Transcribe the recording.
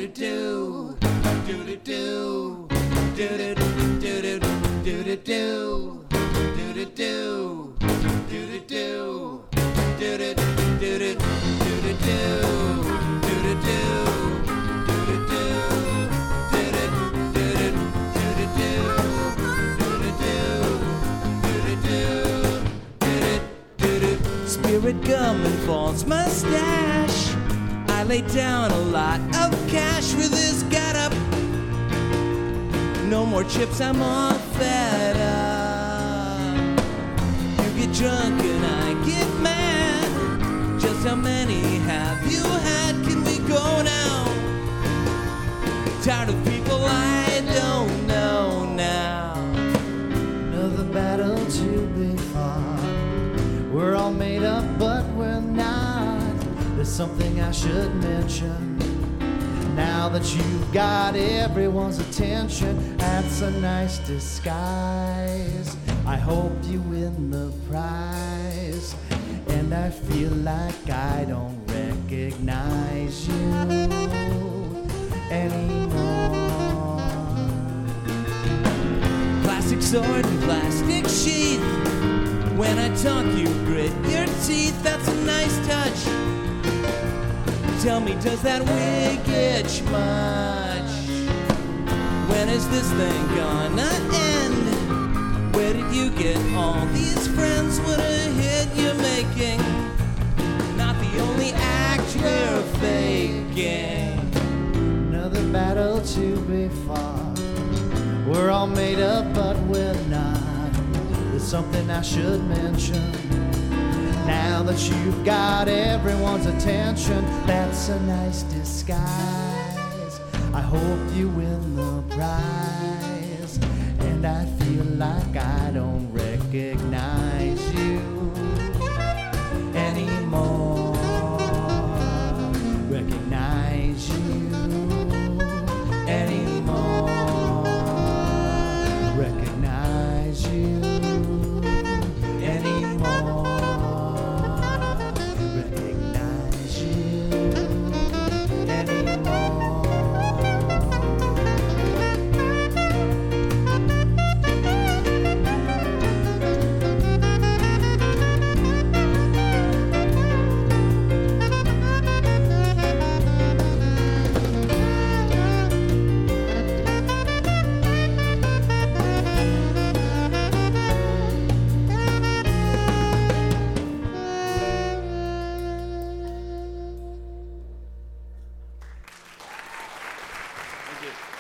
do do do do do do do do do do do do do do do do do Spirit gum and false mustache. I lay down a lot of cash with this getup. No more chips, I'm all fed up. You get drunk and I get mad. Just how many have you had? Can we go now? Tired of people I don't know now. Another battle to be fought. We're all made up, but we're not. There's something I should mention. Now that you've got everyone's attention, that's a nice disguise. I hope you win the prize. And I feel like I don't recognize you anymore. Plastic sword and plastic sheath. When I talk, you grit your teeth. That's a nice touch. Tell me, does that wig itch much? When is this thing gonna end? Where did you get all these friends? What a hit you're making. Not the only act we're faking. Another battle to be fought. We're all made up, but we're not. There's something I should mention. Now that you've got everyone's attention, that's a nice disguise. I hope you win the prize. And I feel like I don't recognize you anymore. Recognize you anymore. Recognize you anymore. Recognize you anymore. Thank you.